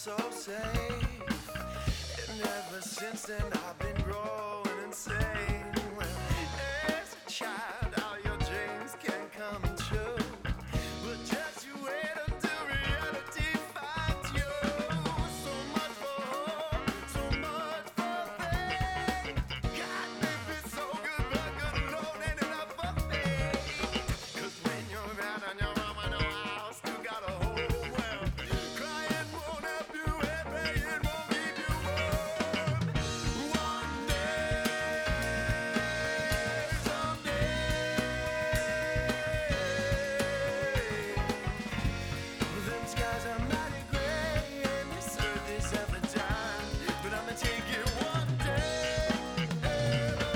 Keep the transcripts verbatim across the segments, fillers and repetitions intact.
so safe. And ever since then I've been growing insane. Well, as a child, all your dreams can come true, but just you wait until reality finds you. So much for hope, so much for faith. God may be so good, but good alone ain't enough for faith. 'Cause when you're out on your own, I know I still got a whole world. Crying won't help you, and praying won't keep you warm. One day, someday, them skies are mighty gray, and this earth is ever dying. But I'ma take it one day at a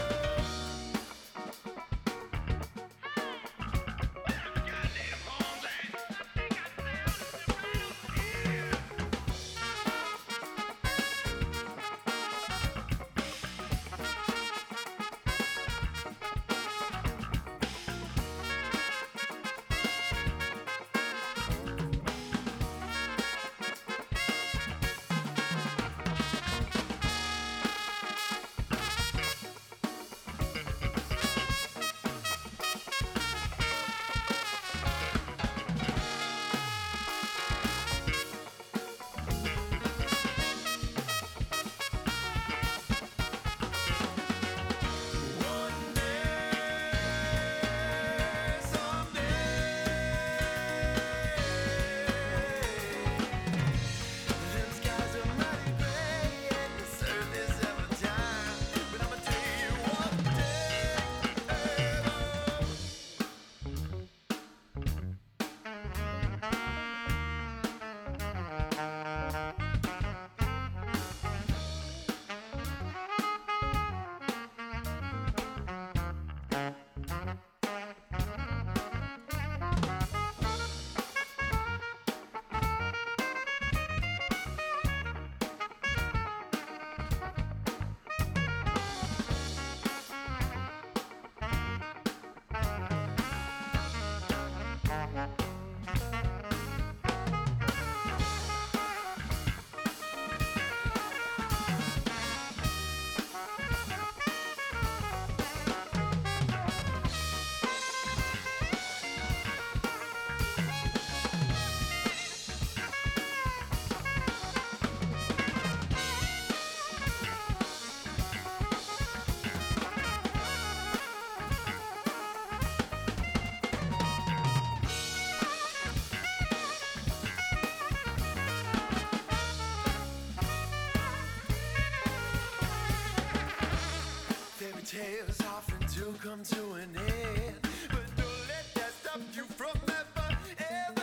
one day, someday. Them skies are mighty gray, and this earth is ever dying. But I'ma tell you one day at a Fairy tales often do come to an end, but don't let that stop you from ever, ever